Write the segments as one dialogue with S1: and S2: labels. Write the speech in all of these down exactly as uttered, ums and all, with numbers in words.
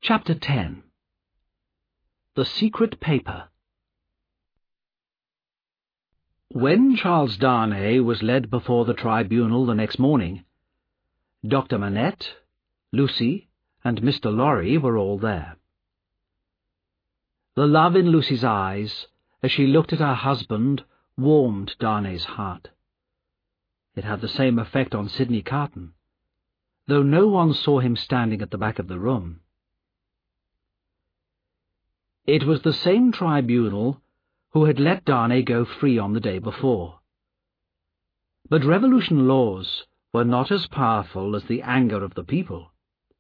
S1: Chapter ten. The Secret Paper. When Charles Darnay was led before the tribunal the next morning, Doctor Manette, Lucy, and Mister Lorry were all there. The love in Lucy's eyes, as she looked at her husband, warmed Darnay's heart. It had the same effect on Sidney Carton, though no one saw him standing at the back of the room. It was the same tribunal who had let Darnay go free on the day before. But revolution laws were not as powerful as the anger of the people.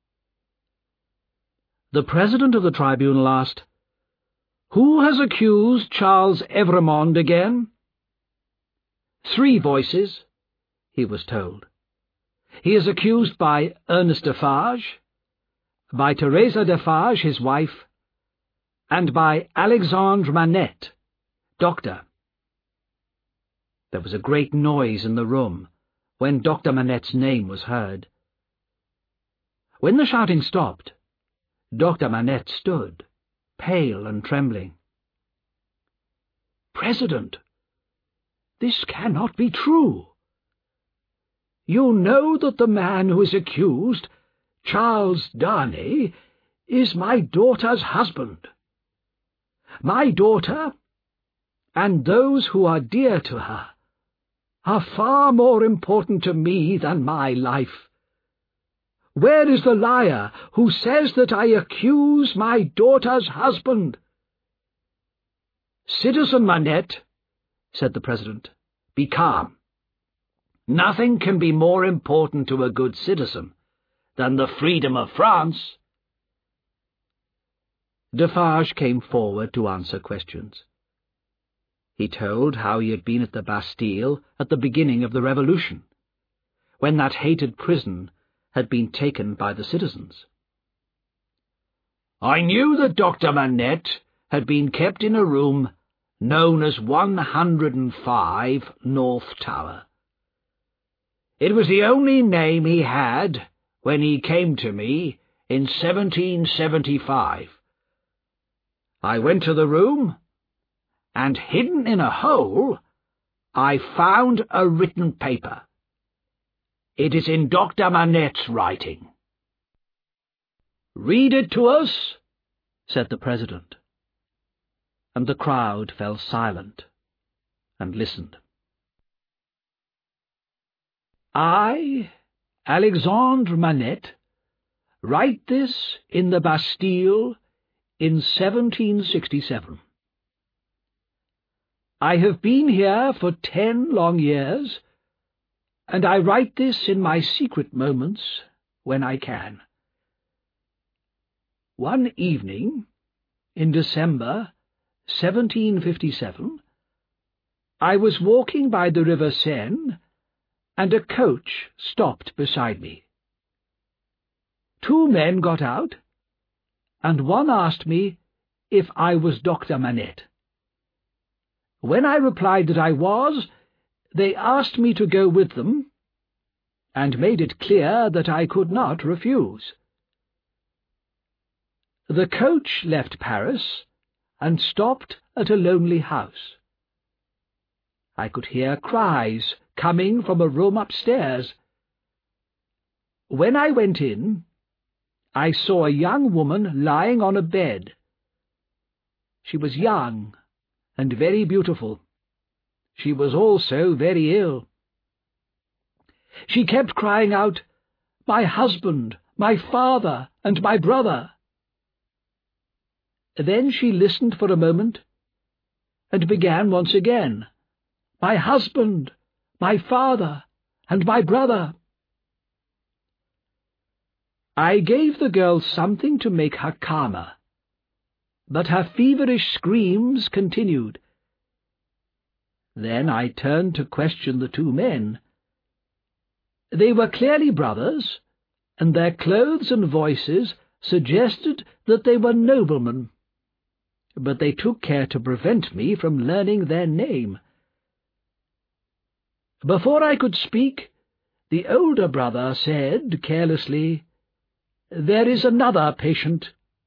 S1: The president of the tribunal asked, "Who has accused Charles Evrémonde again?" "Three voices," he was told. "He is accused by Ernest Defarge, by Teresa Defarge, his wife, and by Alexandre Manette, doctor." There was a great noise in the room when Doctor Manette's name was heard. When the shouting stopped, Doctor Manette stood, pale and trembling. "President, this cannot be true. You know that the man who is accused, Charles Darnay, is my daughter's husband. My daughter, and those who are dear to her, are far more important to me than my life. Where is the liar who says that I accuse my daughter's husband?" "Citizen Manette," said the president, "be calm. Nothing can be more important to a good citizen than the freedom of France." Defarge came forward to answer questions. He told how he had been at the Bastille at the beginning of the Revolution, when that hated prison had been taken by the citizens. "I knew that Doctor Manette had been kept in a room known as one hundred and five North Tower. It was the only name he had when he came to me in seventeen seventy-five. I went to the room, and hidden in a hole, I found a written paper. It is in Doctor Manette's writing." "Read it to us," said the president, and the crowd fell silent and listened. "I, Alexandre Manette, write this in the Bastille in seventeen sixty-seven. I have been here for ten long years, and I write this in my secret moments when I can. One evening, in December seventeen fifty-seven, I was walking by the river Seine, and a coach stopped beside me. Two men got out, and one asked me if I was Doctor Manette. When I replied that I was, they asked me to go with them, and made it clear that I could not refuse. The coach left Paris and stopped at a lonely house. I could hear cries coming from a room upstairs. When I went in, I saw a young woman lying on a bed. She was young and very beautiful. She was also very ill. She kept crying out, 'My husband, my father, and my brother.' Then she listened for a moment, and began once again, 'My husband, my father, and my brother.' I gave the girl something to make her calmer, but her feverish screams continued. Then I turned to question the two men. They were clearly brothers, and their clothes and voices suggested that they were noblemen, but they took care to prevent me from learning their name. Before I could speak, the older brother said carelessly, 'There is another patient.'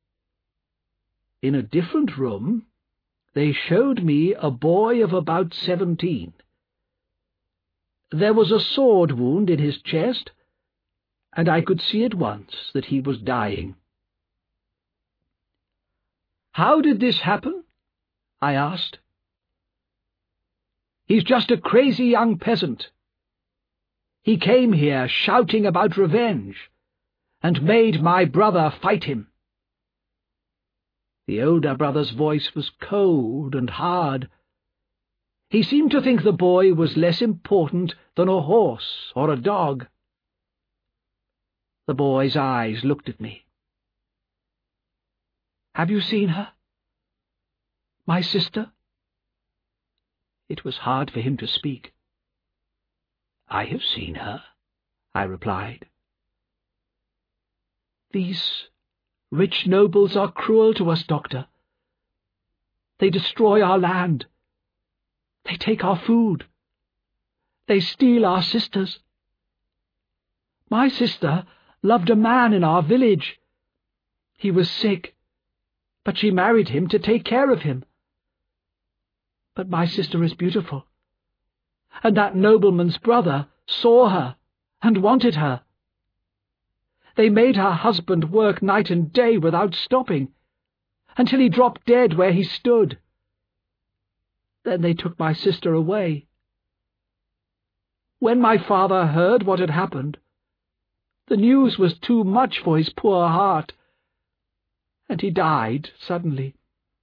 S1: in a different room, they showed me a boy of about seventeen. There was a sword wound in his chest, and I could see at once that he was dying. "How did this happen?" I asked. "He's just a crazy young peasant. He came here shouting about revenge, and made my brother fight him." The older brother's voice was cold and hard. He seemed to think the boy was less important than a horse or a dog. The boy's eyes looked at me. "Have you seen her? My sister?" It was hard for him to speak. "I have seen her," I replied. "These rich nobles are cruel to us, Doctor. They destroy our land. They take our food. They steal our sisters. My sister loved a man in our village. He was sick, but she married him to take care of him. But my sister is beautiful, and that nobleman's brother saw her and wanted her. They made her husband work night and day without stopping, until he dropped dead where he stood. Then they took my sister away. When my father heard what had happened, the news was too much for his poor heart, and he died suddenly.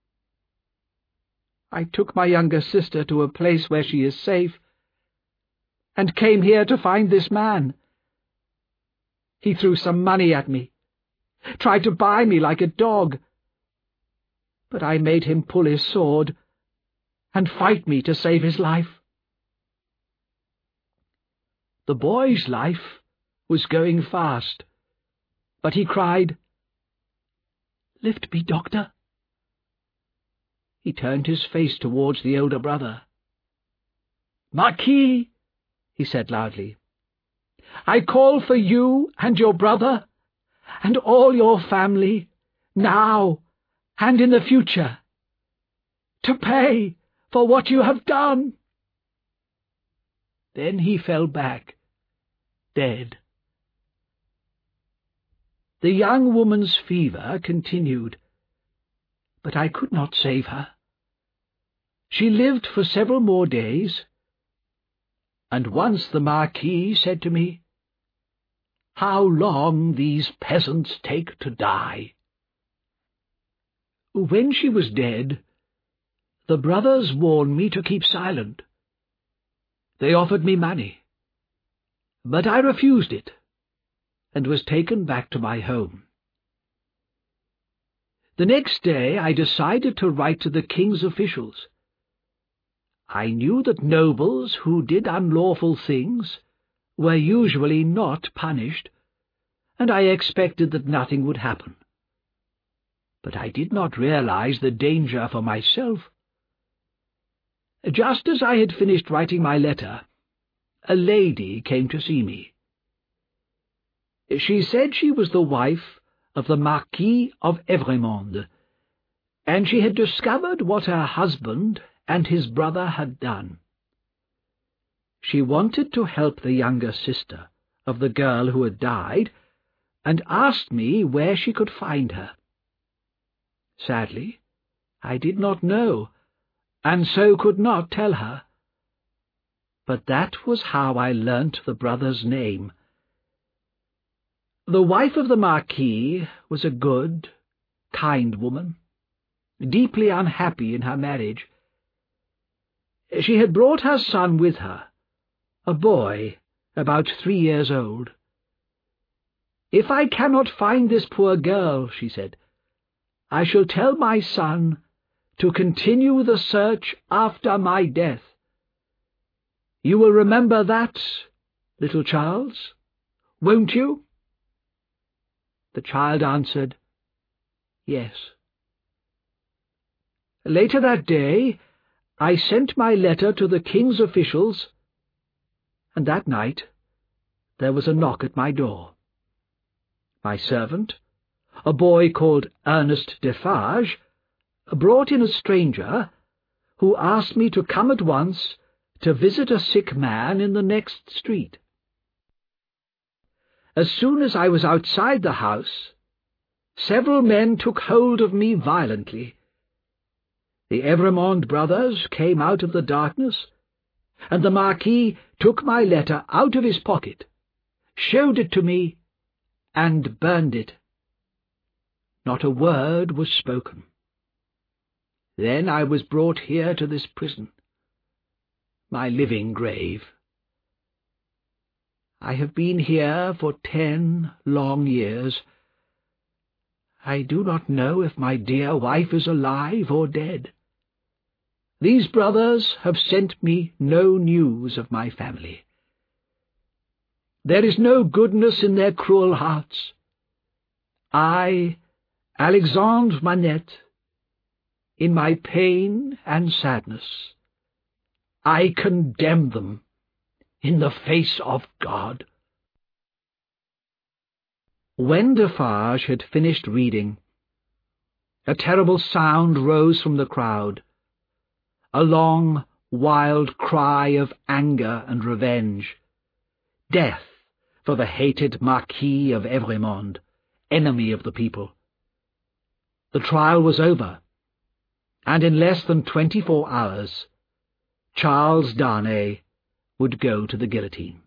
S1: I took my younger sister to a place where she is safe, and came here to find this man. He threw some money at me, tried to buy me like a dog, but I made him pull his sword and fight me to save his life." The boy's life was going fast, but he cried, "Lift me, Doctor." He turned his face towards the older brother. "Marquis," he said loudly, "I call for you and your brother, and all your family, now and in the future, to pay for what you have done." Then he fell back, dead. The young woman's fever continued, but I could not save her. She lived for several more days, and once the Marquis said to me, "How long these peasants take to die." When she was dead, the brothers warned me to keep silent. They offered me money, but I refused it, and was taken back to my home. The next day I decided to write to the king's officials. I knew that nobles who did unlawful things were usually not punished, and I expected that nothing would happen. But I did not realize the danger for myself. Just as I had finished writing my letter, a lady came to see me. She said she was the wife of the Marquis of Evrémonde, and she had discovered what her husband and his brother had done. She wanted to help the younger sister of the girl who had died, and asked me where she could find her. Sadly, I did not know, and so could not tell her. But that was how I learnt the brother's name. The wife of the Marquis was a good, kind woman, deeply unhappy in her marriage. She had brought her son with her, a boy about three years old. "If I cannot find this poor girl," she said, "I shall tell my son to continue the search after my death. You will remember that, little Charles, won't you?" The child answered, "Yes." Later that day, I sent my letter to the king's officials, and that night there was a knock at my door. My servant, a boy called Ernest Defarge, brought in a stranger who asked me to come at once to visit a sick man in the next street. As soon as I was outside the house, several men took hold of me violently. The Evremond brothers came out of the darkness, and the Marquis took my letter out of his pocket, showed it to me, and burned it. Not a word was spoken. Then I was brought here to this prison, my living grave. I have been here for ten long years. I do not know if my dear wife is alive or dead. These brothers have sent me no news of my family. There is no goodness in their cruel hearts. I, Alexandre Manette, in my pain and sadness, I condemn them in the face of God." When Defarge had finished reading, a terrible sound rose from the crowd, a long, wild cry of anger and revenge. Death for the hated Marquis of Evremond, enemy of the people. The trial was over, and in less than twenty-four hours, Charles Darnay would go to the guillotine.